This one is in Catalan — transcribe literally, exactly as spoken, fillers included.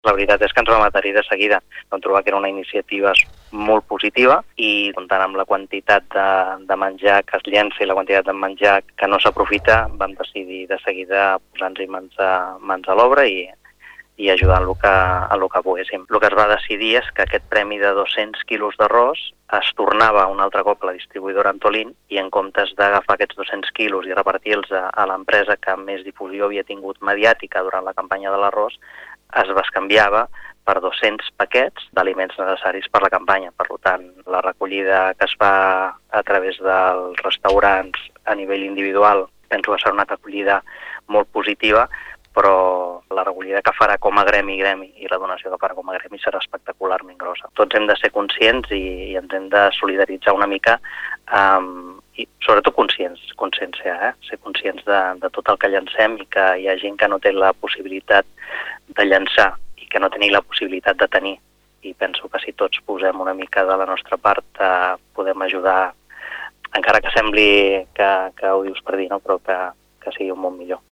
La veritat és que ens vam adherir de seguida. Vam trobar que era una iniciativa molt positiva i comptant amb la quantitat de, de menjar que es llença i la quantitat de menjar que no s'aprofita, vam decidir de seguida posar-nos mans a, mans a l'obra i, i ajudar en el que, en el que poguéssim. El que es va decidir és que aquest premi de dos-cents quilos d'arròs es tornava un altre cop a la distribuïdora Antolín i en comptes d'agafar aquests dos-cents quilos i repartir-los a, a l'empresa que més difusió havia tingut mediàtica durant la campanya de l'arròs, es bescanviava per dos-cents paquets d'aliments necessaris per la campanya. Per tant, la recollida que es fa a través dels restaurants a nivell individual penso que serà una recollida molt positiva, però la recollida que farà com a gremi gremi i la donació que farà com a gremi serà espectacularment grossa. Tots hem de ser conscients i, i ens hem de solidaritzar una mica um, i sobretot conscients, consciència, eh? ser conscients de, de tot el que llancem i que hi ha gent que no té la possibilitat de llançar i que no té la possibilitat de tenir. I penso que si tots posem una mica de la nostra part eh, podem ajudar, encara que sembli que, que ho dius per dir, no? Però que, que sigui un món millor.